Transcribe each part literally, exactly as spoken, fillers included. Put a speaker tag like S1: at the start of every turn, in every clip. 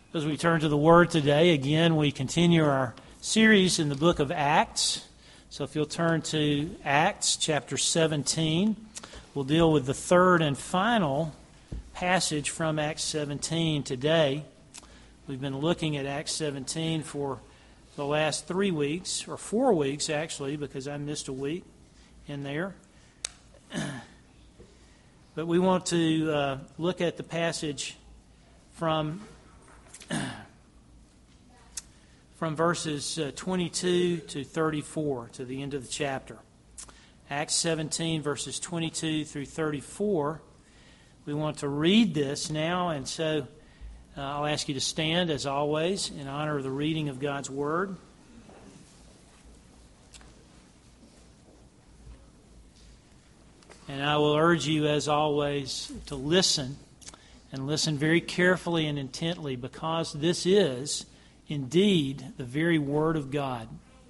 S1: As we turn to the Word today, again, we continue our series in the book of Acts. So if you'll turn to Acts chapter seventeen, we'll deal with the third and final passage from Acts seventeen today. We've been looking at Acts seventeen for the last three weeks, or four weeks actually, because I missed a week in there. But we want to uh, look at the passage from from verses uh, twenty-two to thirty-four to the end of the chapter. Acts seventeen, verses twenty-two through thirty-four. We want to read this now, and so uh, I'll ask you to stand, as always, in honor of the reading of God's Word. And I will urge you, as always, to listen, and listen very carefully and intently, because this is indeed the very Word of God.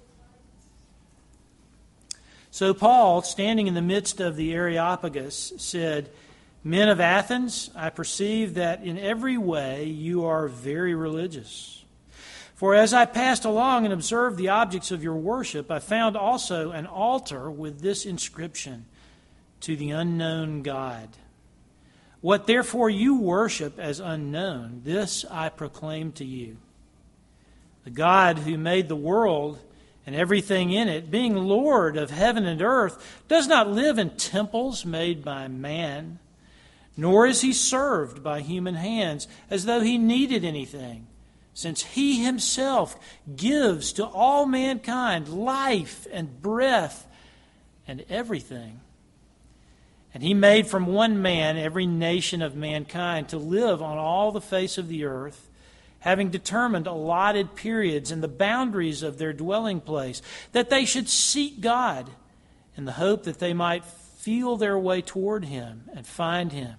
S1: So Paul, standing in the midst of the Areopagus, said, "Men of Athens, I perceive that in every way you are very religious. For as I passed along and observed the objects of your worship, I found also an altar with this inscription, 'To the unknown God.' What therefore you worship as unknown, this I proclaim to you. The God who made the world and everything in it, being Lord of heaven and earth, does not live in temples made by man, nor is he served by human hands as though he needed anything, since he himself gives to all mankind life and breath and everything. And he made from one man every nation of mankind to live on all the face of the earth, having determined allotted periods and the boundaries of their dwelling place, that they should seek God in the hope that they might feel their way toward Him and find Him.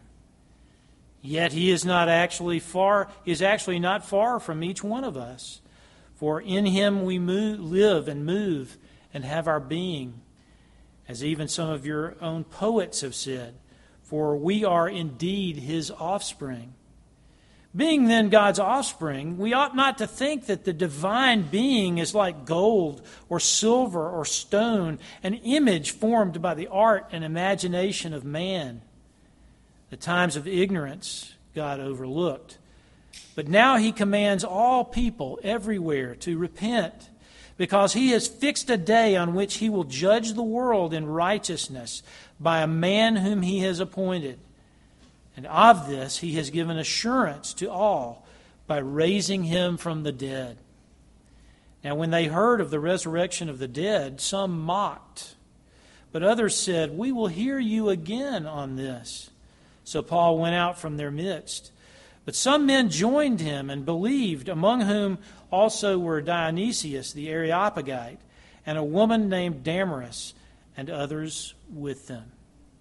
S1: Yet He is not actually far, He is actually not far from each one of us, for in Him we move, live and move and have our being. As even some of your own poets have said, for we are indeed His offspring. Being then God's offspring, we ought not to think that the divine being is like gold or silver or stone, an image formed by the art and imagination of man. The times of ignorance God overlooked. But now He commands all people everywhere to repent, because He has fixed a day on which He will judge the world in righteousness by a man whom He has appointed. And of this He has given assurance to all by raising Him from the dead." Now when they heard of the resurrection of the dead, some mocked. But others said, "We will hear you again on this." So Paul went out from their midst. But some men joined him and believed, among whom also were Dionysius the Areopagite, and a woman named Damaris, and others with them.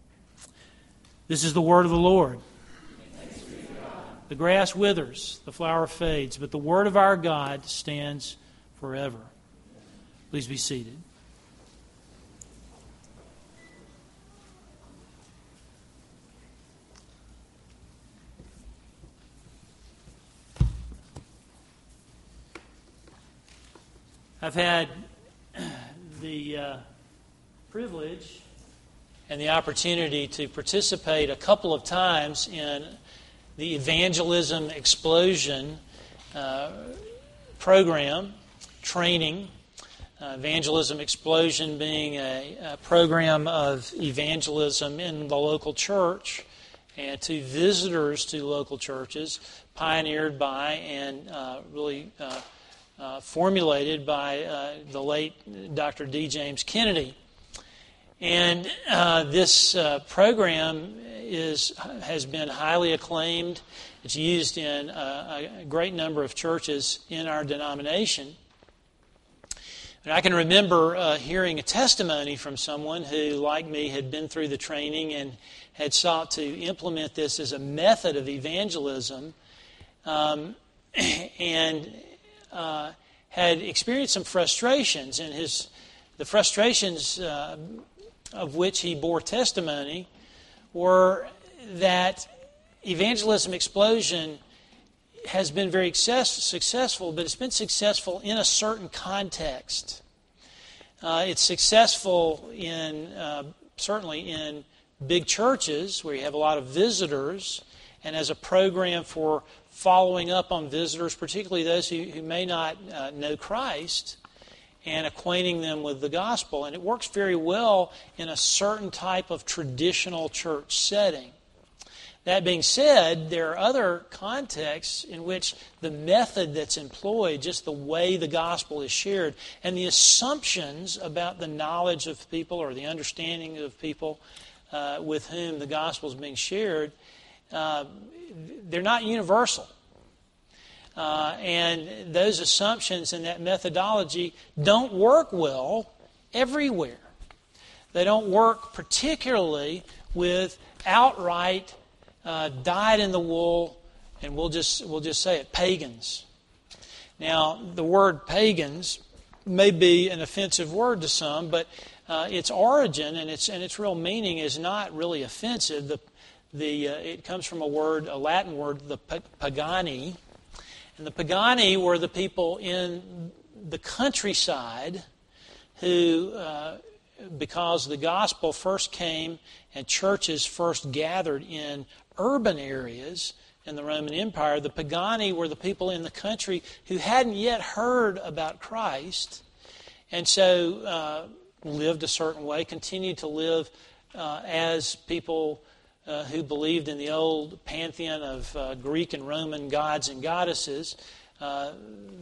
S1: This is the word of the Lord. The grass withers, the flower fades, but the word of our God stands forever. Please be seated. I've had the uh, privilege and the opportunity to participate a couple of times in the Evangelism Explosion uh, program, training. Uh, Evangelism Explosion being a, a program of evangelism in the local church and to visitors to local churches, pioneered by and uh, really uh, Uh, formulated by uh, the late Doctor D. James Kennedy. And uh, this uh, program is has been highly acclaimed. It's used in uh, a great number of churches in our denomination. And I can remember uh, hearing a testimony from someone who, like me, had been through the training and had sought to implement this as a method of evangelism. Um, and Uh, had experienced some frustrations, and his the frustrations uh, of which he bore testimony were that Evangelism Explosion has been very success, successful, but it's been successful in a certain context. Uh, it's successful in uh, certainly in big churches where you have a lot of visitors, and as a program for following up on visitors, particularly those who, who may not uh, know Christ, and acquainting them with the gospel. And it works very well in a certain type of traditional church setting. That being said, there are other contexts in which the method that's employed, just the way the gospel is shared, and the assumptions about the knowledge of people or the understanding of people uh, with whom the gospel is being shared, uh, they're not universal. Uh, and those assumptions and that methodology don't work well everywhere. They don't work particularly with outright Uh, dyed in the wool, and we'll just we'll just say it, pagans. Now, the word pagans may be an offensive word to some, but uh, its origin and its and its real meaning is not really offensive. The the uh, it comes from a word, a Latin word, the pagani, and the pagani were the people in the countryside who, uh, because the gospel first came and churches first gathered in urban areas in the Roman Empire, the pagani were the people in the country who hadn't yet heard about Christ, and so uh, lived a certain way, continued to live uh, as people uh, who believed in the old pantheon of uh, Greek and Roman gods and goddesses, uh,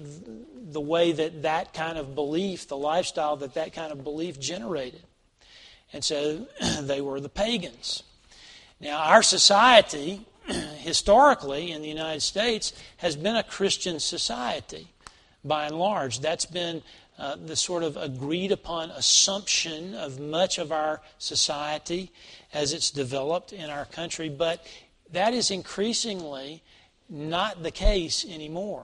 S1: the way that that kind of belief, the lifestyle that that kind of belief generated. And so they were the pagans. Now, our society, historically in the United States, has been a Christian society, by and large. That's been uh, the sort of agreed upon assumption of much of our society as it's developed in our country, but that is increasingly not the case anymore.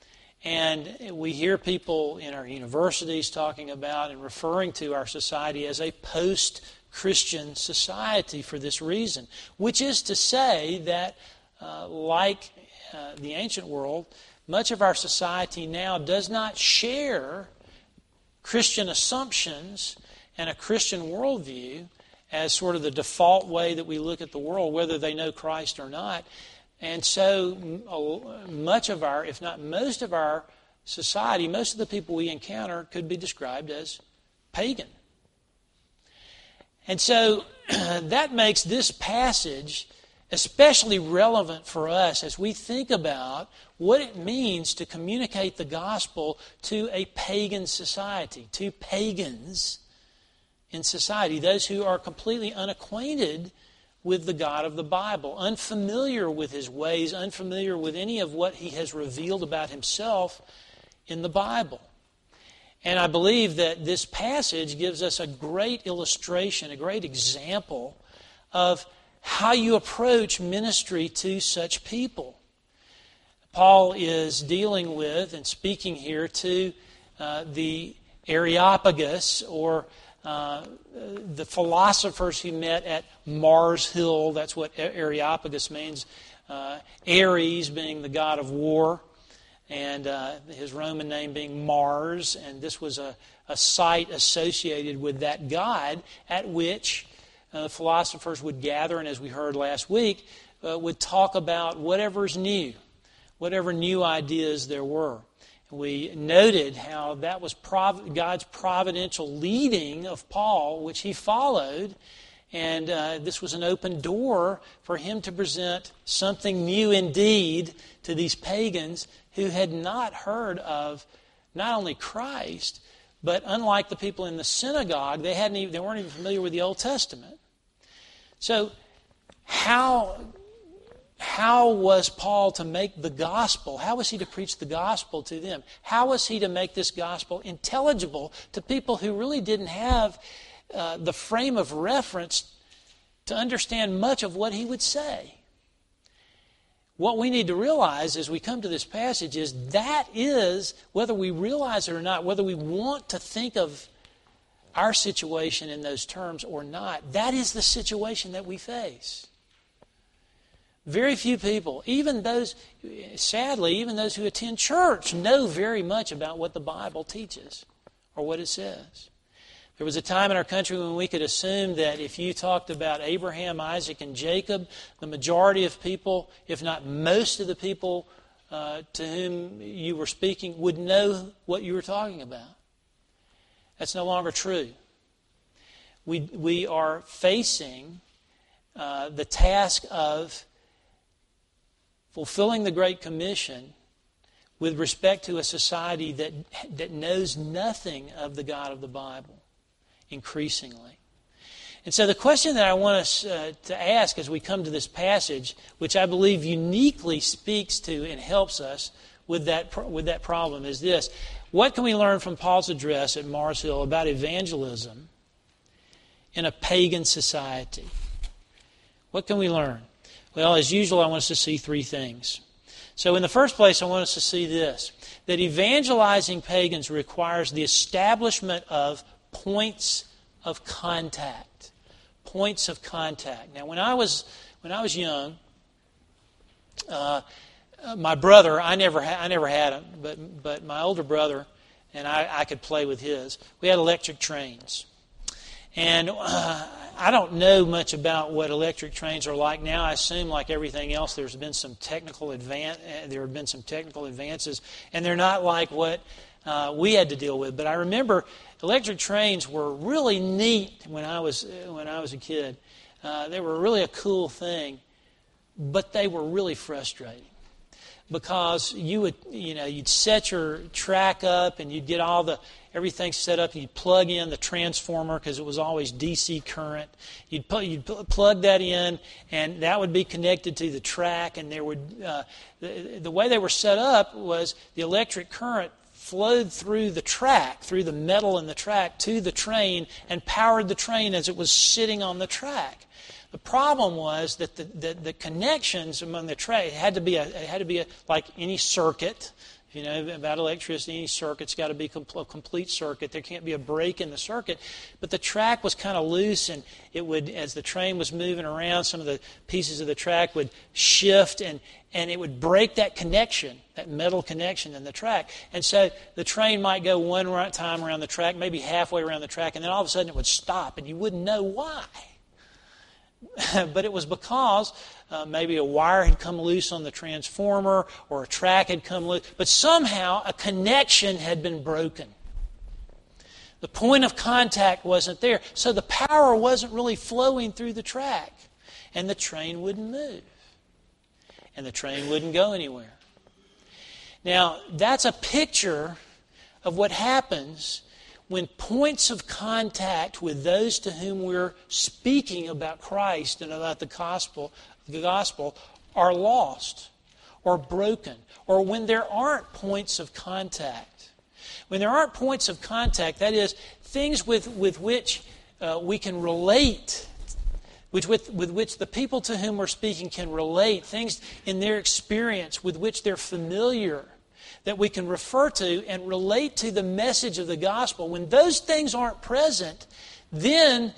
S1: And we hear people in our universities talking about and referring to our society as a post-Christian society for this reason, which is to say that, uh, like uh, the ancient world, much of our society now does not share Christian assumptions and a Christian worldview as sort of the default way that we look at the world, whether they know Christ or not. And so much of our, if not most of our society, most of the people we encounter could be described as pagan. And so that makes this passage especially relevant for us as we think about what it means to communicate the gospel to a pagan society, to pagans in society, those who are completely unacquainted with the God of the Bible, unfamiliar with His ways, unfamiliar with any of what He has revealed about Himself in the Bible. And I believe that this passage gives us a great illustration, a great example of how you approach ministry to such people. Paul is dealing with and speaking here to uh, the Areopagus, or Uh, the philosophers who met at Mars Hill. That's what Areopagus means. Uh, Ares being the god of war, and uh, his Roman name being Mars. And this was a, a site associated with that god at which uh, philosophers would gather, and as we heard last week, uh, would talk about whatever's new, whatever new ideas there were. We noted how that was prov- God's providential leading of Paul, which he followed, and uh, this was an open door for him to present something new indeed to these pagans who had not heard of not only Christ, but unlike the people in the synagogue, they hadn't even, they weren't even familiar with the Old Testament. So, how How was Paul to make the gospel, how was he to preach the gospel to them? How was he to make this gospel intelligible to people who really didn't have uh, the frame of reference to understand much of what he would say? What we need to realize as we come to this passage is that is, whether we realize it or not, whether we want to think of our situation in those terms or not, that is the situation that we face. Very few people, even those, sadly, even those who attend church, know very much about what the Bible teaches or what it says. There was a time in our country when we could assume that if you talked about Abraham, Isaac, and Jacob, the majority of people, if not most of the people uh, to whom you were speaking, would know what you were talking about. That's no longer true. We, we are facing uh, the task of fulfilling the Great Commission with respect to a society that, that knows nothing of the God of the Bible, increasingly. And so the question that I want us uh, to ask as we come to this passage, which I believe uniquely speaks to and helps us with that, with that problem, is this. What can we learn from Paul's address at Mars Hill about evangelism in a pagan society? What can we learn? Well, as usual, I want us to see three things. So in the first place, I want us to see this, that evangelizing pagans requires the establishment of points of contact. Points of contact. Now, when I was when I was young, uh, my brother, I never ha- I never had him, but but my older brother and I, I could play with his. We had electric trains. And uh, I don't know much about what electric trains are like now. I assume, like everything else, there's been some technical advance. There have been some technical advances, and they're not like what uh, we had to deal with. But I remember electric trains were really neat when I was when I was a kid. Uh, they were really a cool thing, but they were really frustrating because you would you know you'd set your track up and you'd get all the everything set up. You'd plug in the transformer because it was always D C current. You'd put, you'd plug that in, and that would be connected to the track. And there would uh, the, the way they were set up was the electric current flowed through the track, through the metal in the track, to the train, and powered the train as it was sitting on the track. The problem was that the, the, the connections among the track it had to be a, it had to be a, like any circuit. You know, about electricity, any circuit's got to be a complete circuit. There can't be a break in the circuit. But the track was kind of loose, and it would, as the train was moving around, some of the pieces of the track would shift, and, and it would break that connection, that metal connection in the track. And so the train might go one time around the track, maybe halfway around the track, and then all of a sudden it would stop, and you wouldn't know why. But it was because uh, maybe a wire had come loose on the transformer or a track had come loose. But somehow a connection had been broken. The point of contact wasn't there. So the power wasn't really flowing through the track. And the train wouldn't move. And the train wouldn't go anywhere. Now, that's a picture of what happens when points of contact with those to whom we're speaking about Christ and about the gospel, the gospel are lost or broken, or when there aren't points of contact. When there aren't points of contact, that is, things with, with which uh, we can relate, which with, with which the people to whom we're speaking can relate, things in their experience with which they're familiar, that we can refer to and relate to the message of the gospel. When those things aren't present, then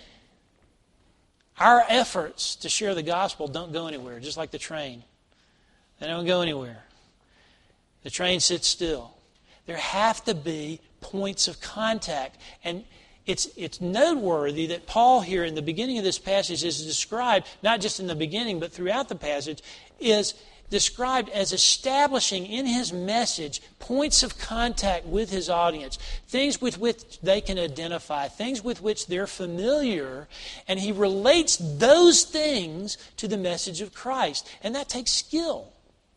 S1: our efforts to share the gospel don't go anywhere, just like the train. They don't go anywhere. The train sits still. There have to be points of contact. And it's, it's noteworthy that Paul here in the beginning of this passage is described, not just in the beginning, but throughout the passage, is described as establishing in his message points of contact with his audience, things with which they can identify, things with which they're familiar, and he relates those things to the message of Christ. And that takes skill.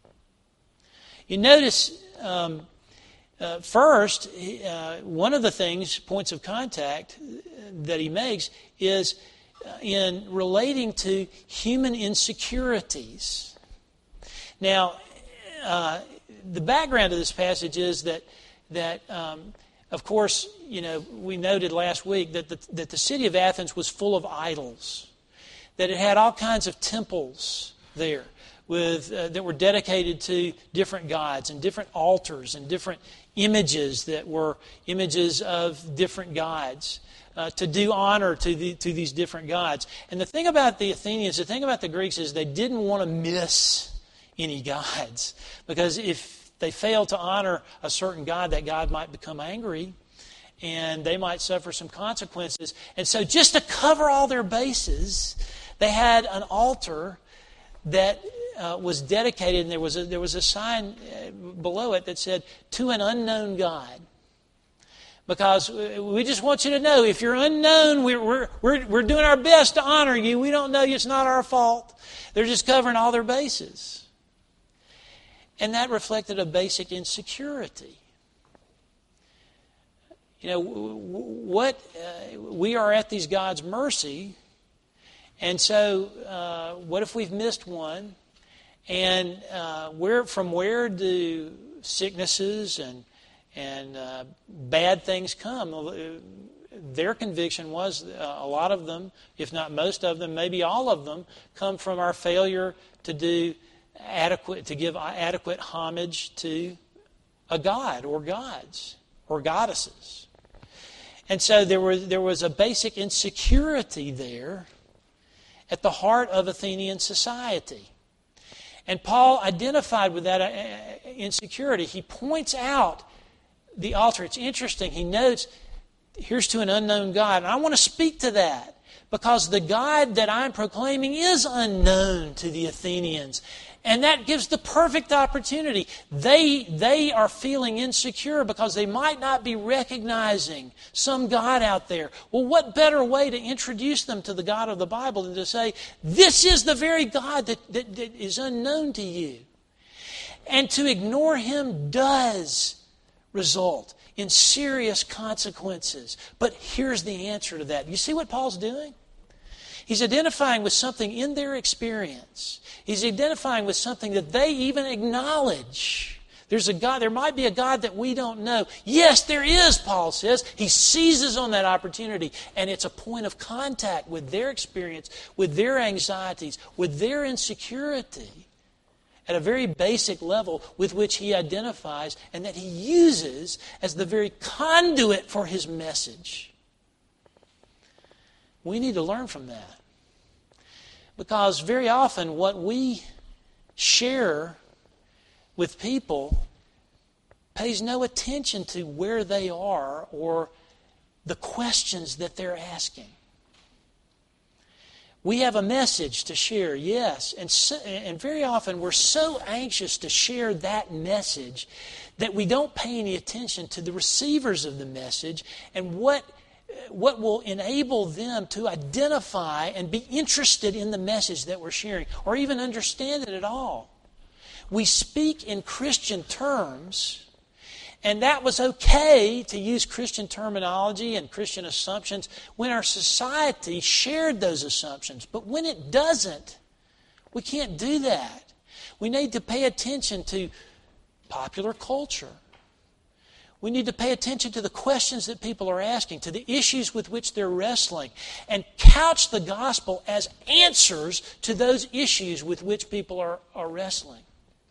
S1: You notice, um, uh, first, uh, one of the things, points of contact that he makes is in relating to human insecurities. Now, uh, the background of this passage is that, that um, of course, you know, we noted last week that the, that the city of Athens was full of idols, that it had all kinds of temples there with uh, that were dedicated to different gods and different altars and different images that were images of different gods. uh, to do honor to the, to these different gods. And the thing about the Athenians, the thing about the Greeks is they didn't want to miss any gods, because if they failed to honor a certain god, that god might become angry and they might suffer some consequences. And so just to cover all their bases, they had an altar that uh, was dedicated, and there was a, there was a sign below it that said, "To an unknown God." Because we just want you to know, if you're unknown, we're, we're, we're, we're doing our best to honor you. We don't know you. It's not our fault. They're just covering all their bases. And that reflected a basic insecurity. You know, what uh, we are at these gods' mercy, and so uh, what if we've missed one? And uh, where from where do sicknesses and and uh, bad things come? Their conviction was uh, a lot of them, if not most of them, maybe all of them, come from our failure to do adequate, to give adequate homage to a god or gods or goddesses. And so there was there was a basic insecurity there at the heart of Athenian society. And Paul identified with that insecurity. He points out the altar. It's interesting. He notes, here's to an unknown God. And I want to speak to that, because the God that I'm proclaiming is unknown to the Athenians. And that gives the perfect opportunity. They, they are feeling insecure because they might not be recognizing some God out there. Well, what better way to introduce them to the God of the Bible than to say, this is the very God that, that, that is unknown to you. And to ignore Him does result in serious consequences. But here's the answer to that. You see what Paul's doing? He's identifying with something in their experience. He's identifying with something that they even acknowledge. There's a God, there might be a God that we don't know. Yes, there is, Paul says. He seizes on that opportunity, and it's a point of contact with their experience, with their anxieties, with their insecurity at a very basic level with which he identifies and that he uses as the very conduit for his message. We need to learn from that. Because very often what we share with people pays no attention to where they are or the questions that they're asking. We have a message to share, yes, and so, and very often we're so anxious to share that message that we don't pay any attention to the receivers of the message and what what will enable them to identify and be interested in the message that we're sharing, or even understand it at all. We speak in Christian terms, and that was okay to use Christian terminology and Christian assumptions when our society shared those assumptions. But when it doesn't, we can't do that. We need to pay attention to popular culture. We need to pay attention to the questions that people are asking, to the issues with which they're wrestling, and couch the gospel as answers to those issues with which people are, are wrestling.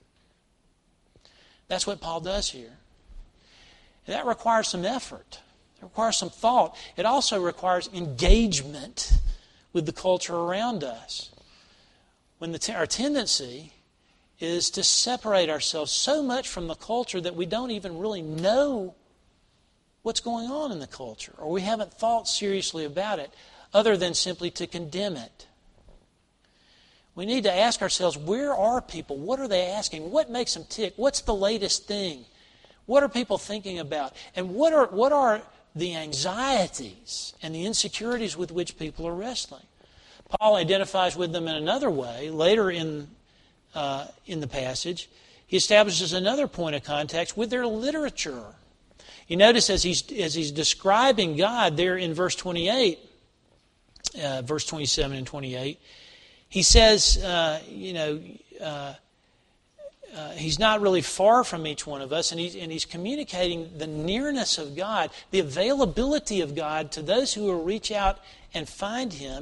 S1: That's what Paul does here. And that requires some effort. It requires some thought. It also requires engagement with the culture around us. When the t- our tendency is to separate ourselves so much from the culture that we don't even really know what's going on in the culture, or we haven't thought seriously about it other than simply to condemn it. We need to ask ourselves, where are people? What are they asking? What makes them tick? What's the latest thing? What are people thinking about? And what are what are the anxieties and the insecurities with which people are wrestling? Paul identifies with them in another way later in Uh, in the passage. He establishes another point of contact with their literature. You notice as he's as he's describing God there in verse twenty-eight, uh, verse twenty-seven and twenty-eight, he says, uh, you know, uh, uh, he's not really far from each one of us, and he's and he's communicating the nearness of God, the availability of God to those who will reach out and find Him.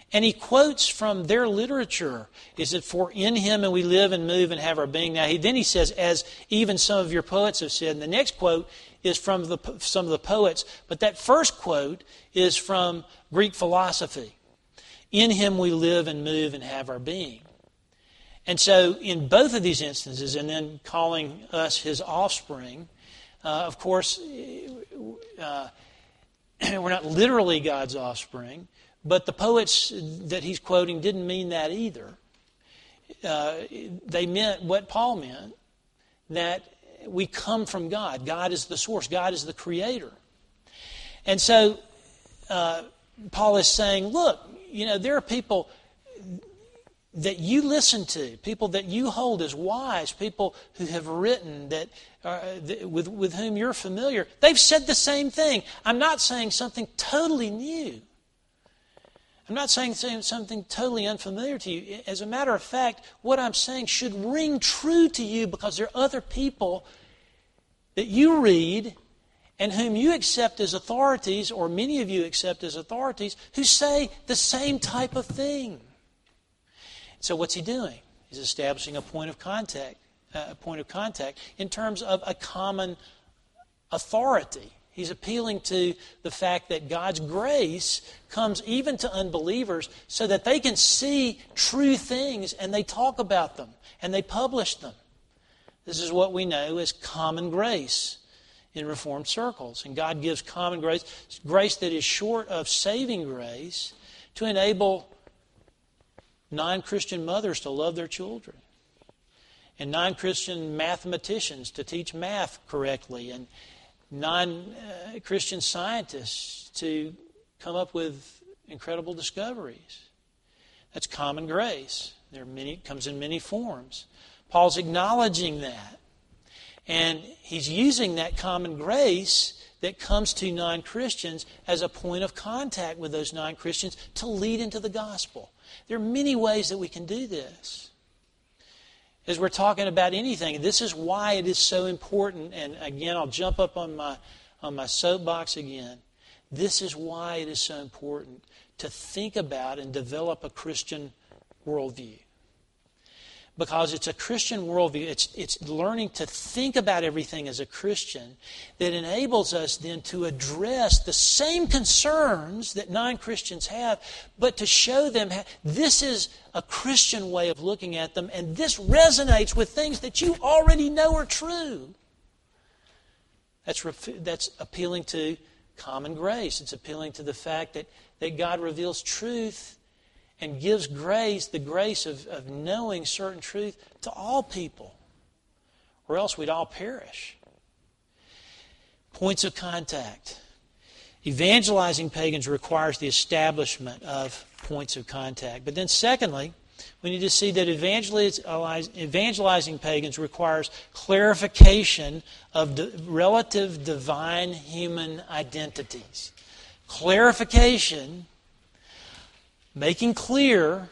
S1: And he quotes from their literature. Is it for in him and we live and move and have our being? Now, he, then he says, as even some of your poets have said. And the next quote is from the, some of the poets. But that first quote is from Greek philosophy. In him we live and move and have our being. And so in both of these instances, and then calling us his offspring, uh, of course, uh, we're not literally God's offspring, but the poets that he's quoting didn't mean that either. Uh, they meant what Paul meant, that we come from God. God is the source. God is the creator. And so uh, Paul is saying, look, you know, there are people that you listen to, people that you hold as wise, people who have written that are, that with, with whom you're familiar. They've said the same thing. I'm not saying something totally new. I'm not saying something totally unfamiliar to you. As a matter of fact, what I'm saying should ring true to you because there are other people that you read and whom you accept as authorities, or many of you accept as authorities, who say the same type of thing. So what's he doing? He's establishing a point of contact, uh, a point of contact in terms of a common authority. He's appealing to the fact that God's grace comes even to unbelievers so that they can see true things and they talk about them and they publish them. This is what we know as common grace in Reformed circles. And God gives common grace, grace that is short of saving grace, to enable non-Christian mothers to love their children, and non-Christian mathematicians to teach math correctly, and non-Christian scientists to come up with incredible discoveries. That's common grace. There are many, it comes in many forms. Paul's acknowledging that. And he's using that common grace that comes to non-Christians as a point of contact with those non-Christians to lead into the gospel. There are many ways that we can do this. As we're talking about anything, this is why it is so important. And again, I'll jump up on my on my soapbox again. This is why it is so important to think about and develop a Christian worldview. Because it's a Christian worldview, it's, it's learning to think about everything as a Christian that enables us then to address the same concerns that non-Christians have, but to show them how, this is a Christian way of looking at them, and this resonates with things that you already know are true. That's, that's appealing to common grace. It's appealing to the fact that, that God reveals truth and gives grace, the grace of, of knowing certain truth to all people, or else we'd all perish. Points of contact. Evangelizing pagans requires the establishment of points of contact. But then secondly, we need to see that evangelizing pagans requires clarification of the relative divine human identities. Clarification, making clear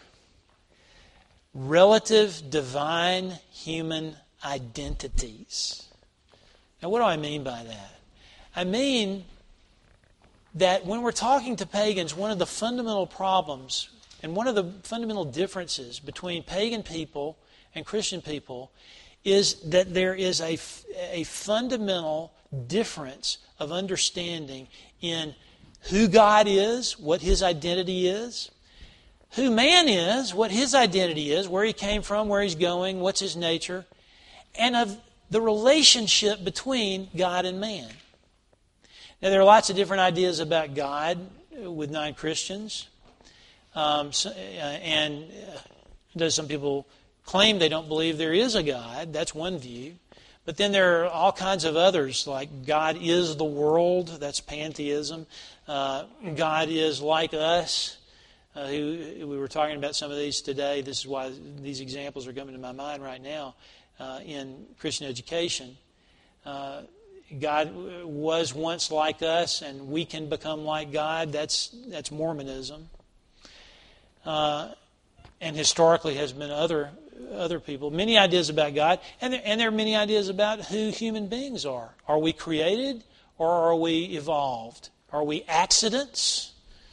S1: relative divine human identities. Now, what do I mean by that? I mean that when we're talking to pagans, one of the fundamental problems and one of the fundamental differences between pagan people and Christian people is that there is a, a fundamental difference of understanding in who God is, what His identity is, who man is, what his identity is, where he came from, where he's going, what's his nature, and of the relationship between God and man. Now, there are lots of different ideas about God with non-Christians. Um, so, uh, and uh, some people claim they don't believe there is a God. That's one view. But then there are all kinds of others, like God is the world. That's pantheism. Uh, God is like us. Uh, who, we were talking about some of these today. This is why these examples are coming to my mind right now uh, in Christian education. Uh, God was once like us, and we can become like God. That's that's Mormonism, uh, and historically has been other other people. Many ideas about God, and there, and there are many ideas about who human beings are. Are we created, or are we evolved? Are we accidents,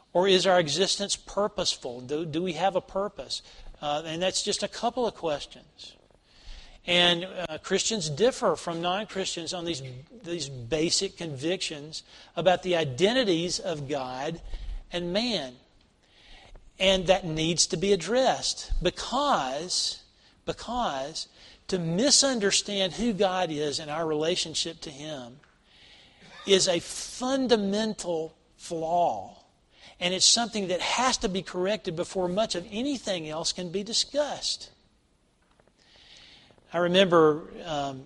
S1: Or is our existence purposeful? Do, do we have a purpose? Uh, and that's just a couple of questions. And uh, Christians differ from non-Christians on these, these basic convictions about the identities of God and man. And that needs to be addressed because, because to misunderstand who God is and our relationship to Him is a fundamental flaw. And it's something that has to be corrected before much of anything else can be discussed. I remember um,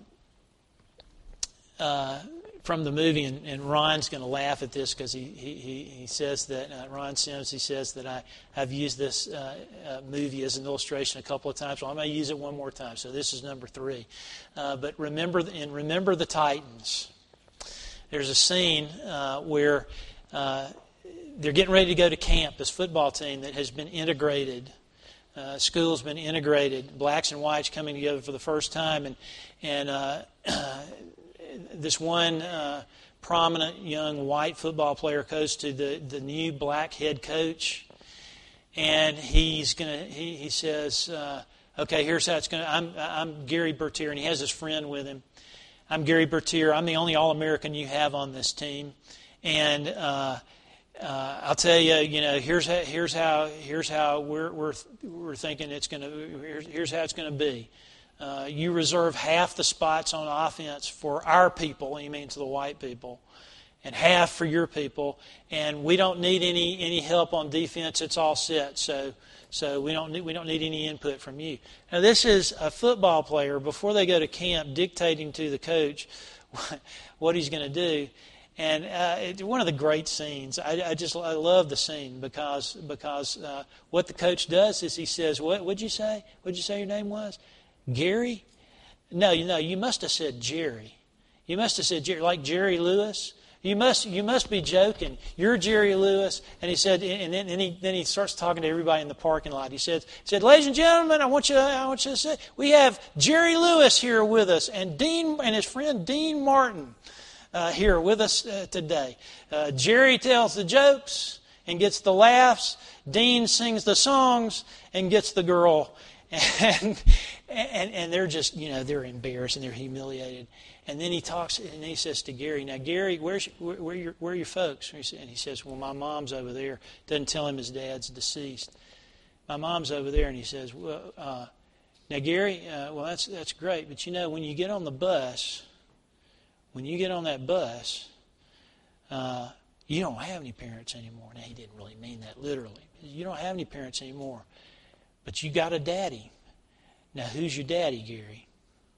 S1: uh, from the movie, and, and Ron's going to laugh at this because he, he, he says that, uh, Ron Sims, he says that I, I've used this uh, uh, movie as an illustration a couple of times. Well, I'm going to use it one more time, so this is number three. Uh, but remember, in Remember the Titans, there's a scene uh, where uh, they're getting ready to go to camp, this football team that has been integrated. Uh, school's been integrated, blacks and whites coming together for the first time, and and uh, this one uh, prominent young white football player goes to the, the new black head coach, and he's gonna he, he says, uh, "Okay, here's how it's gonna. I'm I'm Gary Bertier," and he has his friend with him. I'm Gary Bertier. I'm the only All-American you have on this team, and uh, Uh, I'll tell you, you know, here's how, here's how, here's how we're we're we're thinking it's going to. Here's, here's how it's going to be. Uh, you reserve half the spots on offense for our people. He means the white people, and half for your people. And we don't need any any help on defense. It's all set. So so we don't need we don't need any input from you. Now this is a football player before they go to camp dictating to the coach what he's going to do. And uh, it's one of the great scenes. I, I just I love the scene because because uh, what the coach does is he says, "What would you say? What'd you say your name was? Gary? No, you know you must have said Jerry. You must have said Jerry, like Jerry Lewis. You must you must be joking. You're Jerry Lewis." And he said, and then, and he then he starts talking to everybody in the parking lot. He said, he said, "Ladies and gentlemen, I want you I want you to say we have Jerry Lewis here with us, and Dean and his friend Dean Martin." Uh, here with us uh, today. Uh, Jerry tells the jokes and gets the laughs. Dean sings the songs and gets the girl. And, and and they're just, you know, they're embarrassed and they're humiliated. And then he talks and he says to Gary, "Now, Gary, where's where, where, are your, where are your folks?" And he says, "Well, my mom's over there." Doesn't tell him his dad's deceased. "My mom's over there." And he says, "Well, uh, now, Gary, uh, well, that's that's great. But, you know, when you get on the bus... When you get on that bus, uh, you don't have any parents anymore." Now, he didn't really mean that literally. You don't have any parents anymore. But you got a daddy. Now, who's your daddy, Gary?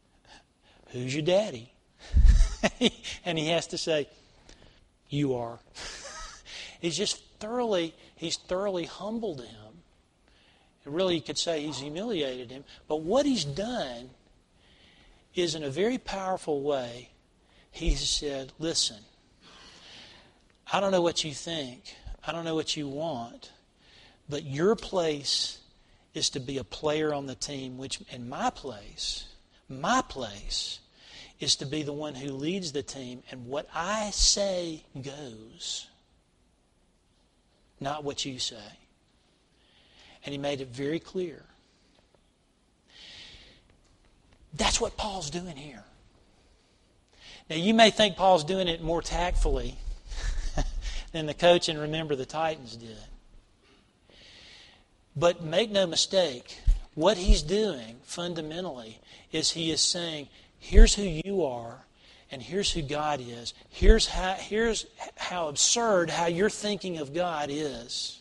S1: Who's your daddy? And he has to say, "You are." He's just thoroughly, he's thoroughly humbled him. And really, you could say he's humiliated him. But what he's done is, in a very powerful way, he said, "Listen, I don't know what you think. I don't know what you want. But your place is to be a player on the team, which, in my place, my place is to be the one who leads the team. And what I say goes, not what you say." And he made it very clear. That's what Paul's doing here. Now, you may think Paul's doing it more tactfully than the coach in Remember the Titans did. But make no mistake, what he's doing fundamentally is he is saying, here's who you are and here's who God is. Here's how, here's how absurd how you're thinking of God is.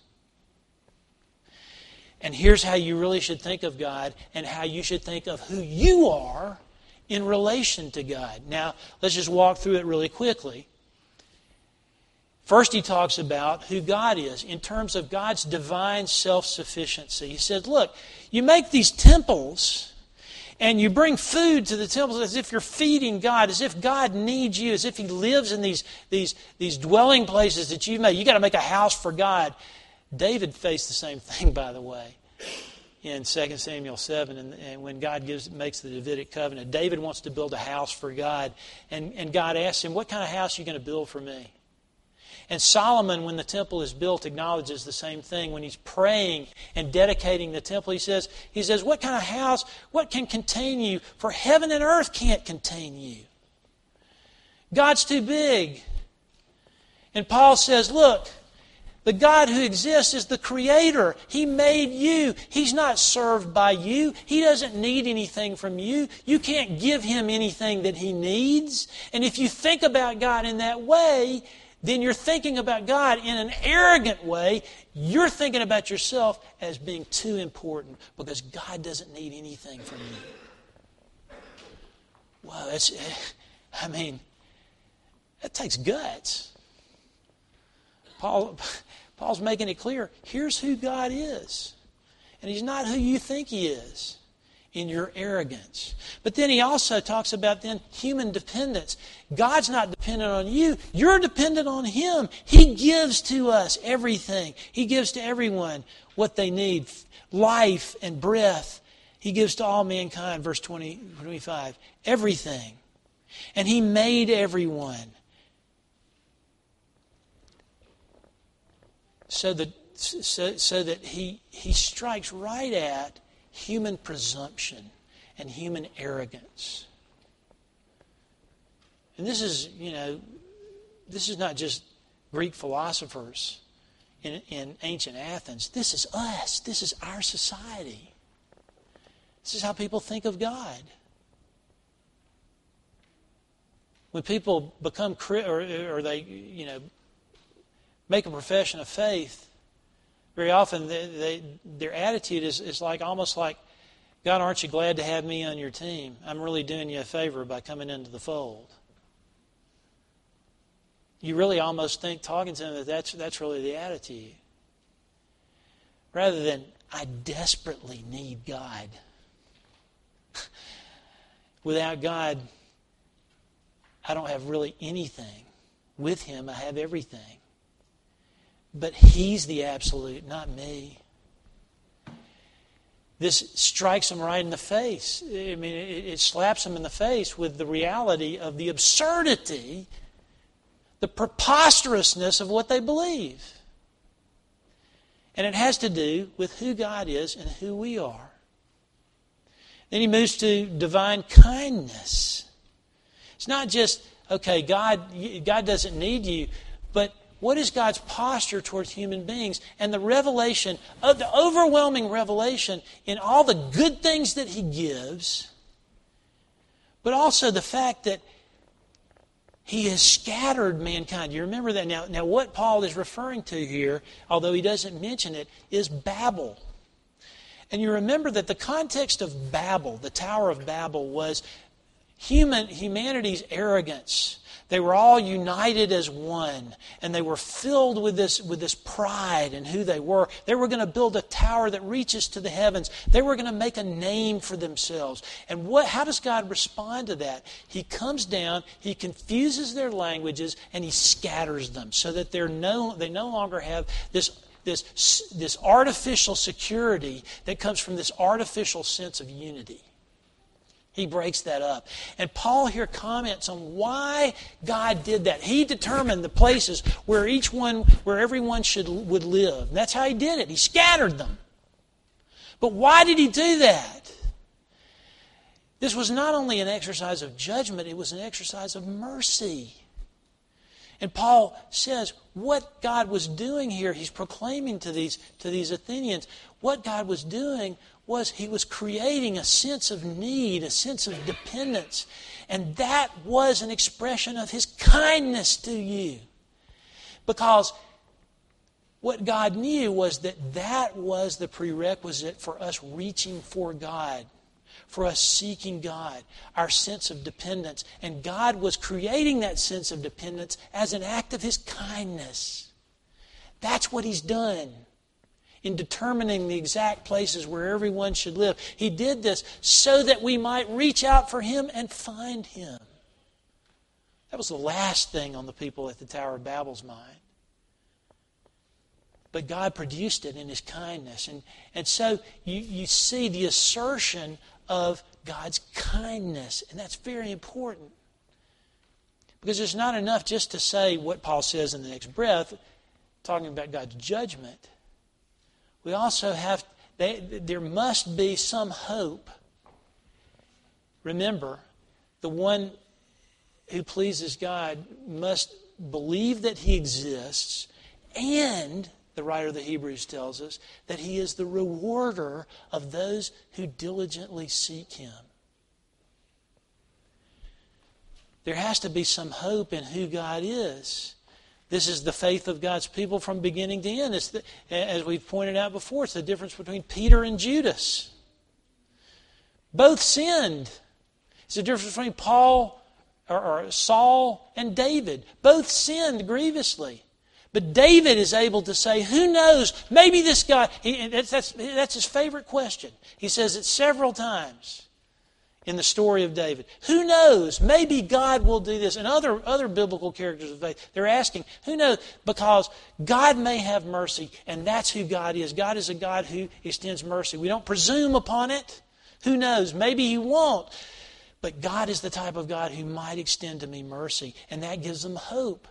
S1: And here's how you really should think of God and how you should think of who you are in relation to God. Now, let's just walk through it really quickly. First, he talks about who God is in terms of God's divine self-sufficiency. He said, look, you make these temples and you bring food to the temples as if you're feeding God, as if God needs you, as if He lives in these, these, these dwelling places that you've made. You've got to make a house for God. David faced the same thing, by the way. In Second Samuel seven, and, and when God gives makes the Davidic covenant, David wants to build a house for God. And, and God asks him, "What kind of house are you going to build for me?" And Solomon, when the temple is built, acknowledges the same thing. When he's praying and dedicating the temple, he says, he says, what kind of house, what can contain you? For heaven and earth can't contain you. God's too big. And Paul says, look, the God who exists is the Creator. He made you. He's not served by you. He doesn't need anything from you. You can't give Him anything that He needs. And if you think about God in that way, then you're thinking about God in an arrogant way. You're thinking about yourself as being too important because God doesn't need anything from you. Wow, that's, I mean, that takes guts. Paul, Paul's making it clear, here's who God is. And He's not who you think He is in your arrogance. But then he also talks about then human dependence. God's not dependent on you. You're dependent on Him. He gives to us everything. He gives to everyone what they need. Life and breath. He gives to all mankind, verse twenty, twenty-five. Everything. And He made everyone. So that, so, so that he, he strikes right at human presumption and human arrogance. And this is, you know, this is not just Greek philosophers in, in ancient Athens. This is us. This is our society. This is how people think of God. When people become, or, or they, you know, make a profession of faith, very often they, they, their attitude is, is like almost like, God, aren't you glad to have me on your team? I'm really doing you a favor by coming into the fold. You really almost think, talking to them, that that's, that's really the attitude. Rather than, I desperately need God. Without God, I don't have really anything. With Him, I have everything. But He's the absolute, not me. This strikes them right in the face. I mean, it, it slaps them in the face with the reality of the absurdity, the preposterousness of what they believe. And it has to do with who God is and who we are. Then he moves to divine kindness. It's not just, okay, God, God doesn't need you, but what is God's posture towards human beings? And the revelation, of the overwhelming revelation in all the good things that He gives, but also the fact that He has scattered mankind. You remember that? Now, now what Paul is referring to here, although he doesn't mention it, is Babel. And you remember that the context of Babel, the Tower of Babel, was human humanity's arrogance. They were all united as one, and they were filled with this, with this pride in who they were. They were going to build a tower that reaches to the heavens. They were going to make a name for themselves. And what? How does God respond to that? He comes down, He confuses their languages, and He scatters them so that they're no, they no longer have this, this, this artificial security that comes from this artificial sense of unity. He breaks that up. And Paul here comments on why God did that. He determined the places where each one, where everyone should would live. And that's how He did it. He scattered them. But why did He do that? This was not only an exercise of judgment, it was an exercise of mercy. And Paul says what God was doing here, he's proclaiming to these, to these Athenians, what God was doing was He was creating a sense of need, a sense of dependence. And that was an expression of His kindness to you. Because what God knew was that that was the prerequisite for us reaching for God, for us seeking God, our sense of dependence. And God was creating that sense of dependence as an act of His kindness. That's what He's done in determining the exact places where everyone should live. He did this so that we might reach out for Him and find Him. That was the last thing on the people at the Tower of Babel's mind. But God produced it in His kindness. And, and so you, you see the assertion of God's kindness. And that's very important. Because it's not enough just to say what Paul says in the next breath, talking about God's judgment. We also have, they, there must be some hope. Remember, the one who pleases God must believe that He exists, and the writer of the Hebrews tells us that He is the rewarder of those who diligently seek Him. There has to be some hope in who God is. This is the faith of God's people from beginning to end. It's the, as we've pointed out before, it's the difference between Peter and Judas. Both sinned. It's the difference between Paul or, or Saul and David. Both sinned grievously. But David is able to say, who knows, maybe this guy, he, that's, that's, that's his favorite question. He says it several times in the story of David. Who knows? Maybe God will do this. And other, other biblical characters of faith, they're asking, who knows? Because God may have mercy, and that's who God is. God is a God who extends mercy. We don't presume upon it. Who knows? Maybe He won't. But God is the type of God who might extend to me mercy, and that gives them hope.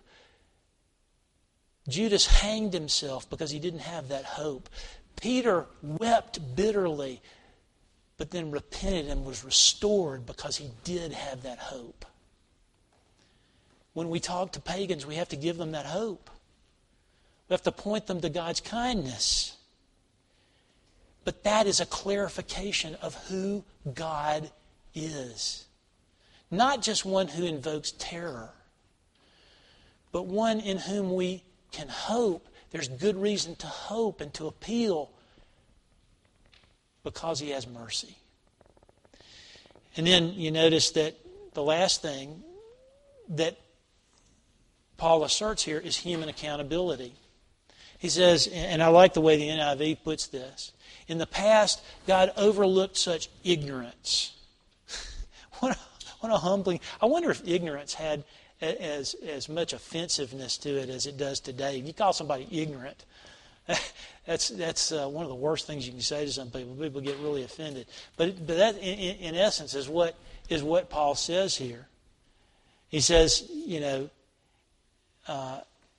S1: Judas hanged himself because he didn't have that hope. Peter wept bitterly, but then repented and was restored because he did have that hope. When we talk to pagans, we have to give them that hope. We have to point them to God's kindness. But that is a clarification of who God is. Not just one who invokes terror, but one in whom we can hope. There's good reason to hope and to appeal because He has mercy. And then you notice that the last thing that Paul asserts here is human accountability. He says, and I like the way the N I V puts this, in the past, God overlooked such ignorance. what, a, what a humbling... I wonder if ignorance had as, as much offensiveness to it as it does today. If you call somebody ignorant, That's that's uh, one of the worst things you can say to some people. People get really offended. But but that, in, in essence, is what is what Paul says here. He says, you know, uh,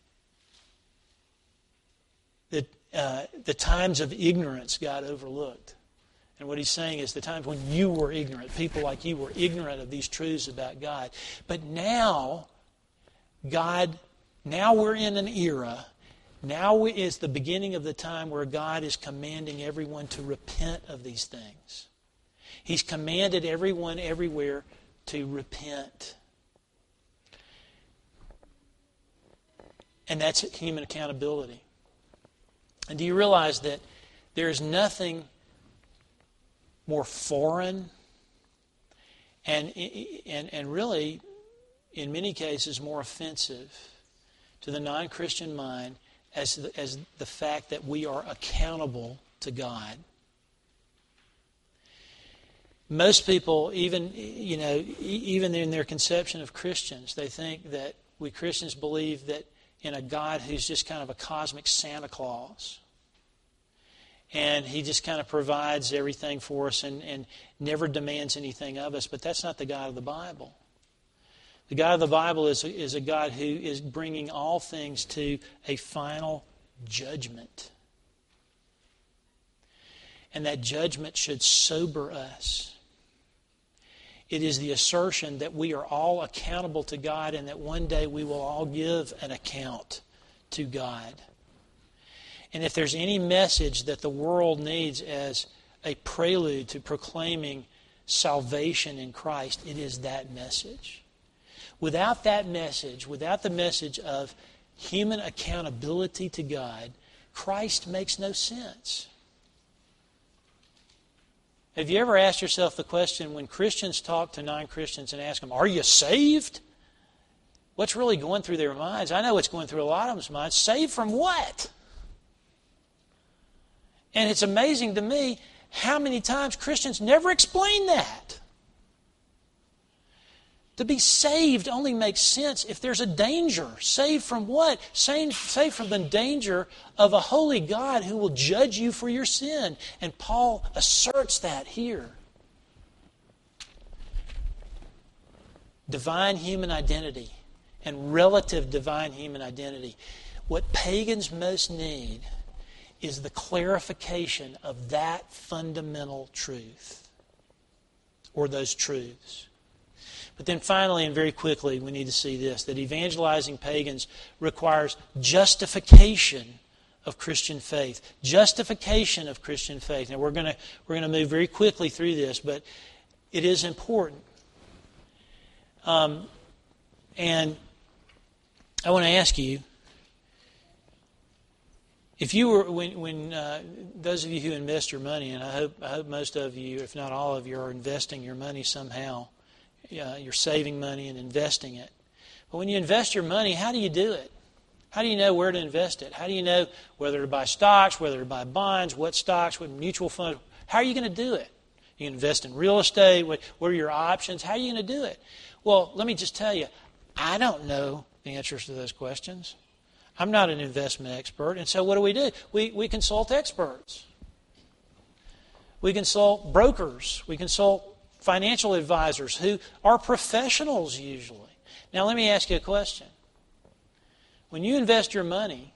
S1: that uh, the times of ignorance God overlooked. And what he's saying is the times when you were ignorant, people like you were ignorant of these truths about God. But now, God, now we're in an era. Now is the beginning of the time where God is commanding everyone to repent of these things. He's commanded everyone everywhere to repent. And that's human accountability. And do you realize that there is nothing more foreign and, and, and really, in many cases, more offensive to the non-Christian mind as the, as the fact that we are accountable to God. Most people, even you know, even in their conception of Christians, they think that we Christians believe that in a God who's just kind of a cosmic Santa Claus. And He just kind of provides everything for us and, and never demands anything of us. But that's not the God of the Bible. The God of the Bible is, is a God who is bringing all things to a final judgment. And that judgment should sober us. It is the assertion that we are all accountable to God and that one day we will all give an account to God. And if there's any message that the world needs as a prelude to proclaiming salvation in Christ, it is that message. Without that message, without the message of human accountability to God, Christ makes no sense. Have you ever asked yourself the question, when Christians talk to non-Christians and ask them, are you saved? What's really going through their minds? I know what's going through a lot of them's minds. Saved from what? And it's amazing to me how many times Christians never explain that. To be saved only makes sense if there's a danger. Saved from what? Saved, saved from the danger of a holy God who will judge you for your sin. And Paul asserts that here. Divine human identity and relative divine human identity. What pagans most need is the clarification of that fundamental truth, or those truths. But then finally, and very quickly, we need to see this, that evangelizing pagans requires justification of Christian faith. Justification of Christian faith. Now, we're going to we're going to move very quickly through this, but it is important. Um, and I want to ask you, if you were, when, when uh, those of you who invest your money, and I hope I hope most of you, if not all of you, are investing your money somehow. Uh, you're saving money and investing it. But when you invest your money, how do you do it? How do you know where to invest it? How do you know whether to buy stocks, whether to buy bonds, what stocks, what mutual funds? How are you going to do it? You invest in real estate. What, what are your options? How are you going to do it? Well, let me just tell you, I don't know the answers to those questions. I'm not an investment expert. And so what do we do? We, we consult experts. We consult brokers. We consult financial advisors who are professionals usually. Now, let me ask you a question. When you invest your money,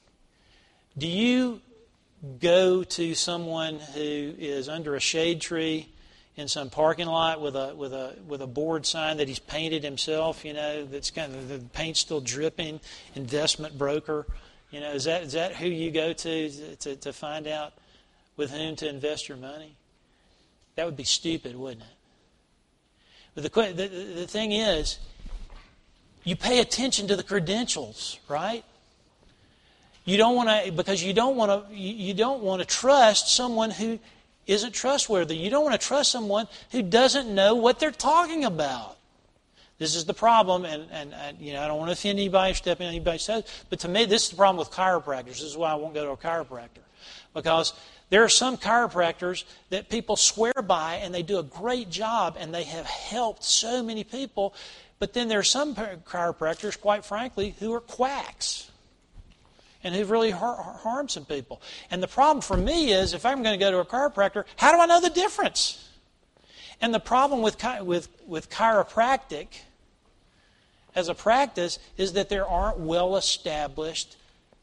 S1: do you go to someone who is under a shade tree in some parking lot with a with a with a board sign that he's painted himself? You know, that's kind of the paint's still dripping. Investment broker. You know, is that is that who you go to to, to find out with whom to invest your money? That would be stupid, wouldn't it? But the, the the thing is, you pay attention to the credentials, right? You don't want to, because you don't want to. You don't want to trust someone who isn't trustworthy. You don't want to trust someone who doesn't know what they're talking about. This is the problem, and, and, and you know I don't want to offend anybody, step in anybody's toes. But to me, this is the problem with chiropractors. This is why I won't go to a chiropractor, because there are some chiropractors that people swear by, and they do a great job, and they have helped so many people. But then there are some chiropractors, quite frankly, who are quacks and who've really har- harmed some people. And the problem for me is, if I'm going to go to a chiropractor, how do I know the difference? And the problem with chi- with with chiropractic as a practice is that there aren't well-established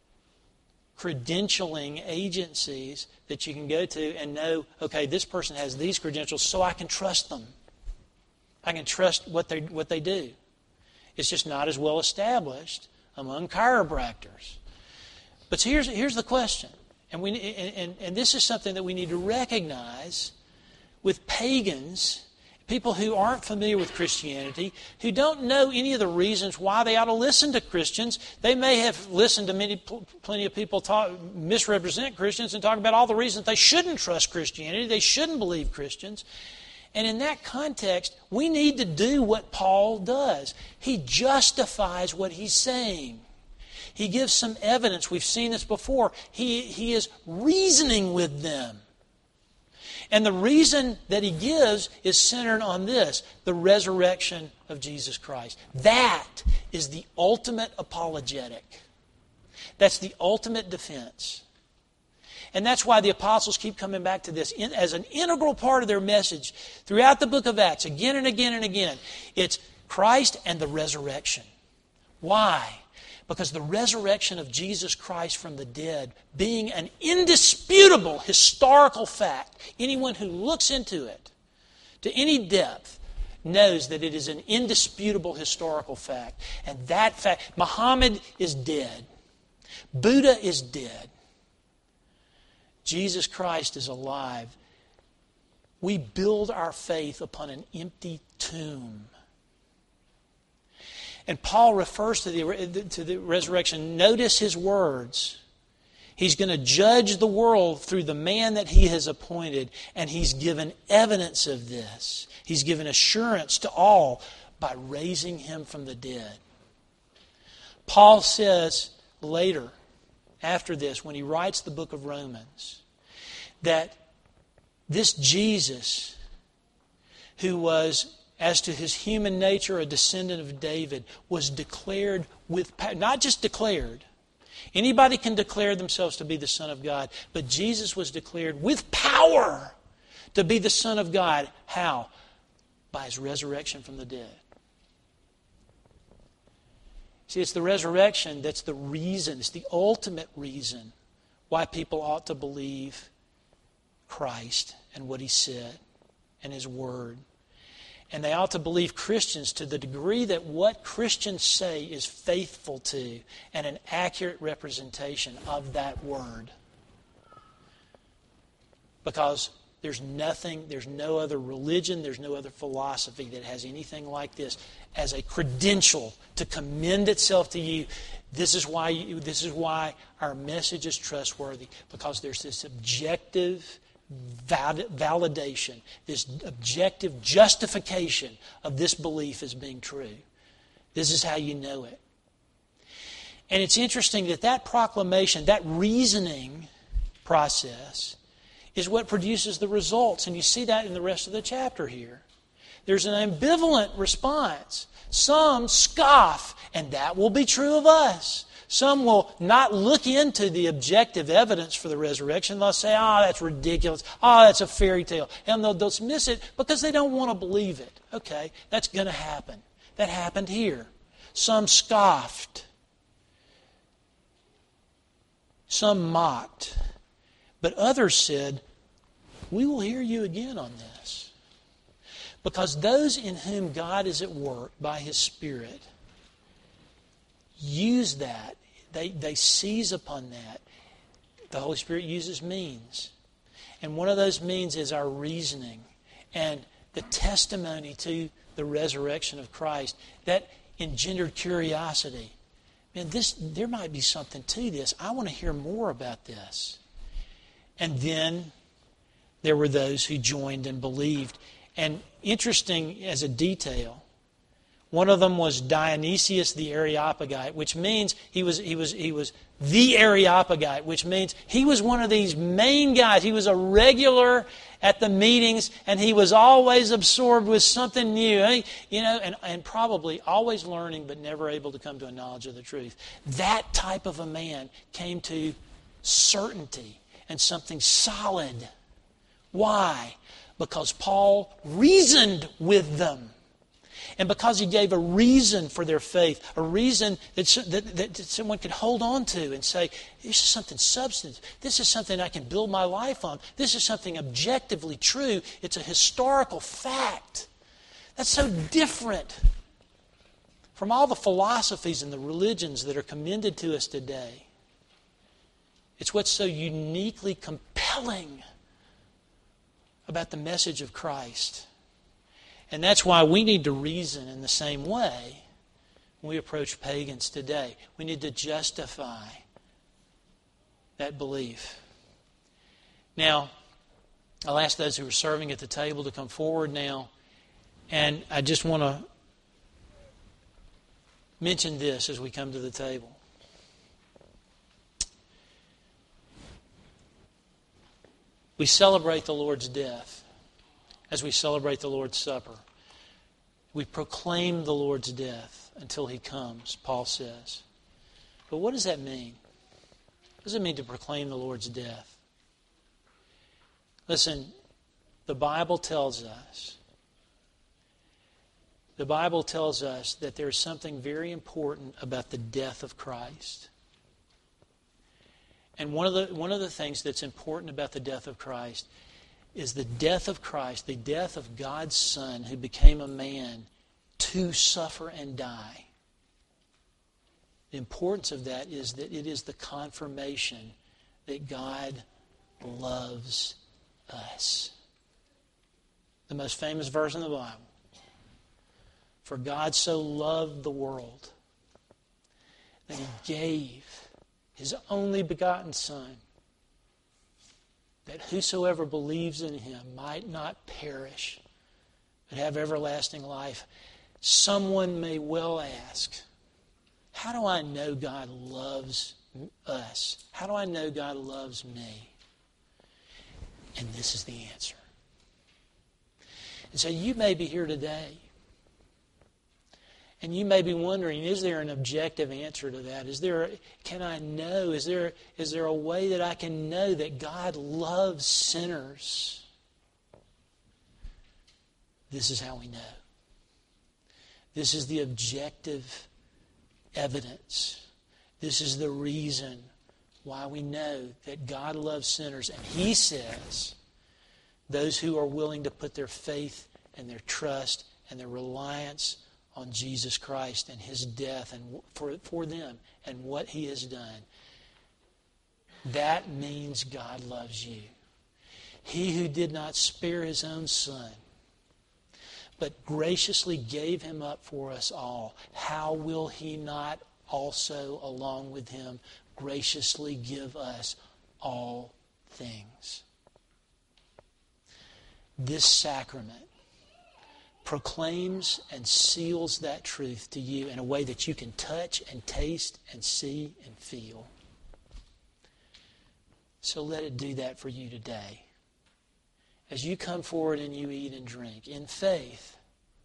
S1: credentialing agencies that you can go to and know, okay, this person has these credentials, so I can trust them. I can trust what they what they do. It's just not as well established among chiropractors. But here's here's the question, and we and, and, and this is something that we need to recognize with pagans, people who aren't familiar with Christianity, who don't know any of the reasons why they ought to listen to Christians. They may have listened to many, plenty of people talk, misrepresent Christians and talk about all the reasons they shouldn't trust Christianity, they shouldn't believe Christians. And in that context, we need to do what Paul does. He justifies what he's saying. He gives some evidence. We've seen this before. He, he is reasoning with them. And the reason that he gives is centered on this, the resurrection of Jesus Christ. That is the ultimate apologetic. That's the ultimate defense. And that's why the apostles keep coming back to this in, as an integral part of their message throughout the book of Acts, again and again and again. It's Christ and the resurrection. Why? Because the resurrection of Jesus Christ from the dead, being an indisputable historical fact, anyone who looks into it to any depth knows that it is an indisputable historical fact. And that fact, Muhammad is dead. Buddha is dead. Jesus Christ is alive. We build our faith upon an empty tomb. And Paul refers to the, to the resurrection. Notice his words. He's going to judge the world through the man that he has appointed, and he's given evidence of this. He's given assurance to all by raising him from the dead. Paul says later, after this, when he writes the book of Romans, that this Jesus, who was, as to his human nature, a descendant of David, was declared with power. Not just declared. Anybody can declare themselves to be the Son of God, but Jesus was declared with power to be the Son of God. How? By his resurrection from the dead. See, it's the resurrection that's the reason, it's the ultimate reason why people ought to believe Christ and what He said and His Word. And they ought to believe Christians to the degree that what Christians say is faithful to and an accurate representation of that Word. Because there's nothing, there's no other religion, there's no other philosophy that has anything like this as a credential to commend itself to you. This is why you, this is why our message is trustworthy, because there's this objective validation, this objective justification of this belief as being true. This is how you know it. And it's interesting that that proclamation, that reasoning process, is what produces the results. And you see that in the rest of the chapter here. There's an ambivalent response. Some scoff, and that will be true of us. Some will not look into the objective evidence for the resurrection. They'll say, oh, that's ridiculous. Oh, that's a fairy tale. And they'll dismiss it because they don't want to believe it. Okay, that's going to happen. That happened here. Some scoffed. Some mocked. But others said, we will hear you again on this. Because those in whom God is at work by His Spirit use that. They, they seize upon that. The Holy Spirit uses means. And one of those means is our reasoning and the testimony to the resurrection of Christ. That engendered curiosity. Man, this, there might be something to this. I want to hear more about this. And then there were those who joined and believed. And interesting as a detail, one of them was Dionysius the Areopagite, which means he was he was he was the Areopagite, which means he was one of these main guys. He was a regular at the meetings, and he was always absorbed with something new. He, you know, and, and probably always learning, but never able to come to a knowledge of the truth. That type of a man came to certainty and something solid. Why? Because Paul reasoned with them. And because he gave a reason for their faith, a reason that, that, that someone could hold on to and say, this is something substantive. This is something I can build my life on. This is something objectively true. It's a historical fact. That's so different from all the philosophies and the religions that are commended to us today. It's what's so uniquely compelling about the message of Christ. And that's why we need to reason in the same way when we approach pagans today. We need to justify that belief. Now, I'll ask those who are serving at the table to come forward now. And I just want to mention this as we come to the table. We celebrate the Lord's death as we celebrate the Lord's Supper. We proclaim the Lord's death until He comes, Paul says. But what does that mean? What does it mean to proclaim the Lord's death? Listen, the Bible tells us, the Bible tells us that there's something very important about the death of Christ. And one of the one of the things that's important about the death of Christ is the death of Christ, the death of God's Son who became a man to suffer and die. The importance of that is that it is the confirmation that God loves us. The most famous verse in the Bible. For God so loved the world that He gave His only begotten Son, that whosoever believes in Him might not perish, but have everlasting life. Someone may well ask, how do I know God loves us? How do I know God loves me? And this is the answer. And so you may be here today, and you may be wondering, is there an objective answer to that? Is there, can I know? Is there, is there a way that I can know that God loves sinners? This is how we know. This is the objective evidence. This is the reason why we know that God loves sinners. And He says those who are willing to put their faith and their trust and their reliance on Jesus Christ and His death and for, for them and what He has done, that means God loves you. He who did not spare His own Son, but graciously gave Him up for us all, how will He not also, along with Him, graciously give us all things? This sacrament proclaims and seals that truth to you in a way that you can touch and taste and see and feel. So let it do that for you today. As you come forward and you eat and drink in faith,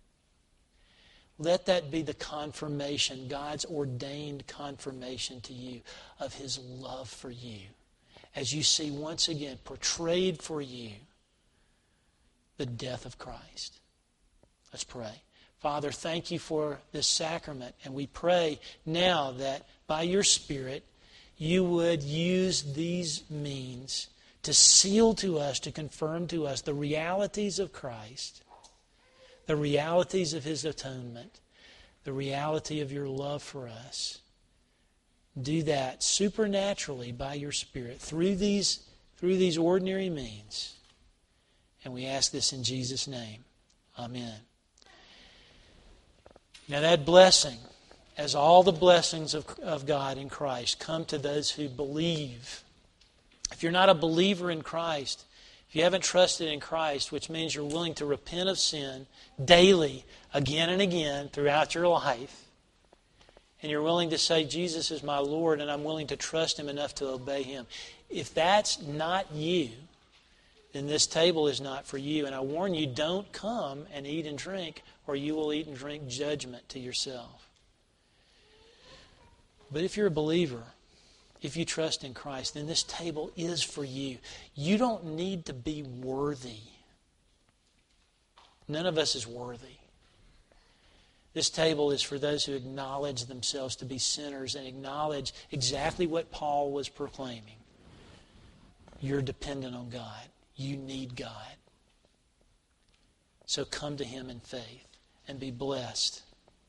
S1: let that be the confirmation, God's ordained confirmation to you of His love for you. As you see once again portrayed for you the death of Christ. Let's pray. Father, thank You for this sacrament, and we pray now that by Your Spirit You would use these means to seal to us, to confirm to us the realities of Christ, the realities of His atonement, the reality of Your love for us. Do that supernaturally by Your Spirit through these, through these ordinary means. And we ask this in Jesus' name. Amen. Now that blessing, as all the blessings of, of God in Christ, come to those who believe. If you're not a believer in Christ, if you haven't trusted in Christ, which means you're willing to repent of sin daily, again and again, throughout your life, and you're willing to say, Jesus is my Lord, and I'm willing to trust Him enough to obey Him. If that's not you, then this table is not for you. And I warn you, don't come and eat and drink, or you will eat and drink judgment to yourself. But if you're a believer, if you trust in Christ, then this table is for you. You don't need to be worthy. None of us is worthy. This table is for those who acknowledge themselves to be sinners and acknowledge exactly what Paul was proclaiming. You're dependent on God. You need God. So come to Him in faith and be blessed.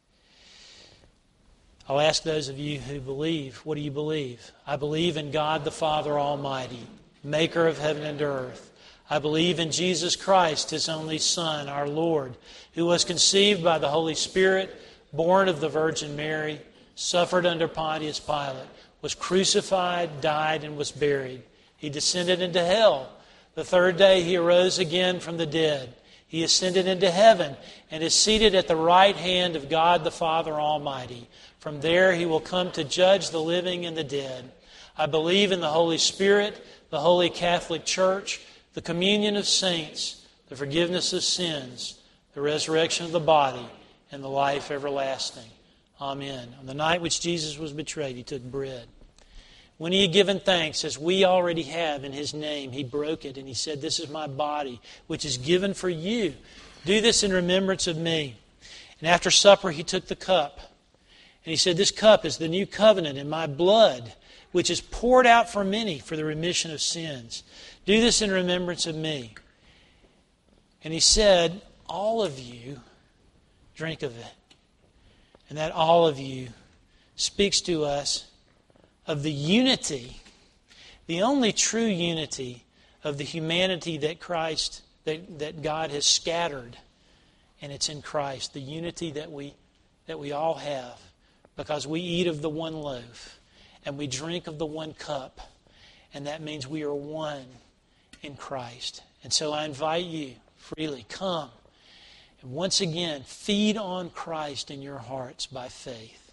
S1: I'll ask those of you who believe, what do you believe? I believe in God the Father Almighty, maker of heaven and earth. I believe in Jesus Christ, His only Son, our Lord, who was conceived by the Holy Spirit, born of the Virgin Mary, suffered under Pontius Pilate, was crucified, died, and was buried. He descended into hell. The third day He arose again from the dead. He ascended into heaven and is seated at the right hand of God the Father Almighty. From there He will come to judge the living and the dead. I believe in the Holy Spirit, the Holy Catholic Church, the communion of saints, the forgiveness of sins, the resurrection of the body, and the life everlasting. Amen. On the night which Jesus was betrayed, He took bread. When He had given thanks, as we already have in His name, He broke it and He said, "This is my body, which is given for you. Do this in remembrance of me." And after supper, He took the cup. And He said, "This cup is the new covenant in my blood, which is poured out for many for the remission of sins. Do this in remembrance of me." And He said, "All of you drink of it." And that all of you speaks to us of the unity, the only true unity of the humanity that Christ, that, that God has scattered, and it's in Christ, the unity that we that we all have, because we eat of the one loaf and we drink of the one cup, and that means we are one in Christ. And so I invite you freely, come and once again feed on Christ in your hearts by faith.